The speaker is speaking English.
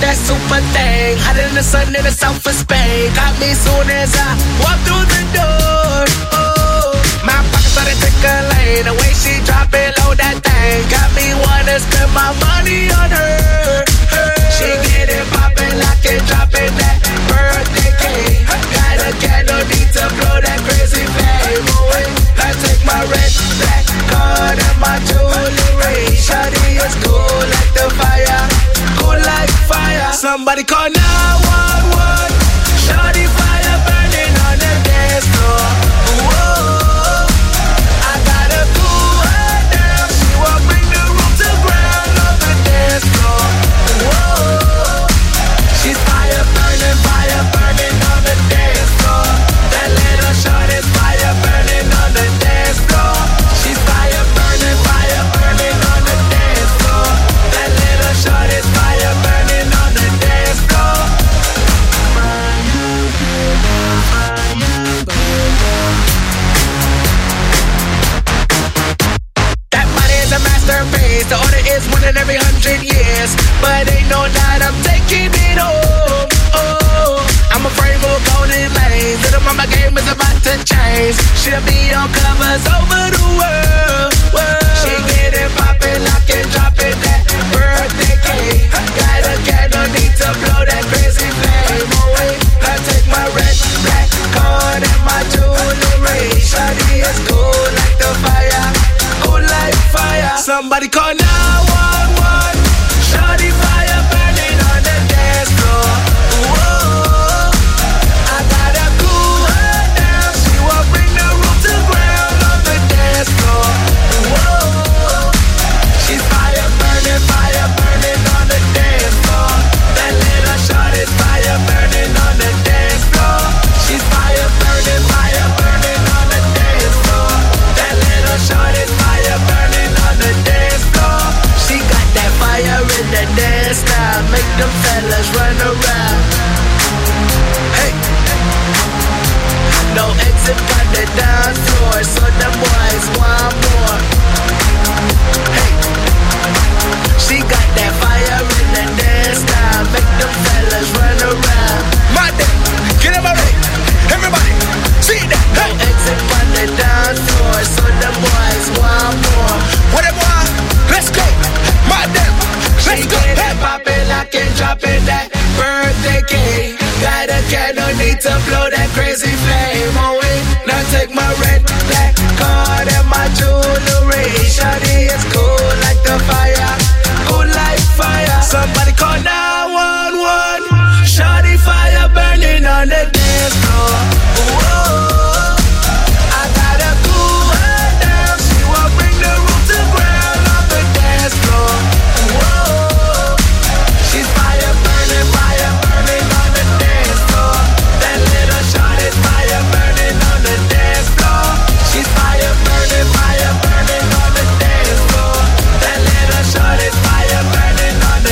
that super thing. Hotter than the sun in the south of Spain. Got me soon as I walk through the door. Oh, my pockets started tickling. The way she drop it low, that thing got me wanna spend my money on her. She get it poppin', lock it, dropping that birthday cake. Got a candle, need to blow that crazy flame away. I take my red, black card and my jewelry. Shawty is cool like the fire, cool like fire. Somebody call 911. Shawty fire burning on the dance floor. Whoa, I gotta cool her down. She won't bring the room to ground on the dance floor. Whoa, she's fire burning on the dance floor. That little shorty's fire burning on the dance floor. She's fire burning on the dance floor. That little shorty's fire burning on the dance floor. That body is a masterpiece. The order is one in every 100 years. But ain't no doubt I'm taking it home. Oh, I'm afraid we'll go in lanes. Little mama game is about to change. She'll be on covers over the world. She get it poppin', lock it, dropping that birthday cake. Got a candle, need to blow that crazy flame away. I take my red, black card and my jewelry. Shawty is cool like the fire, cool like fire. Somebody call 911. Shawty fire burning on the dance floor. Whoa, I gotta cool her down. She won't bring the room to ground on the dance floor. Whoa, she's fire burning on the dance floor. That little shorty's fire burning on the dance floor. She's fire burning on the dance floor. That little shorty's fire burning on the dance floor. She got that fire in the dance style, make them fellas run around. Hey, no exit on the dance floor, so them boys want more. Hey, she got that fire in the dance style, make them fellas run around. My day, get up already, everybody, see that. Hey, no exit on the dance floor, so them boys want more. What it want? Let's go, my damn, let's go. She get it poppin', lock it, dropping that birthday cake. Got a candle, need to blow that crazy flame.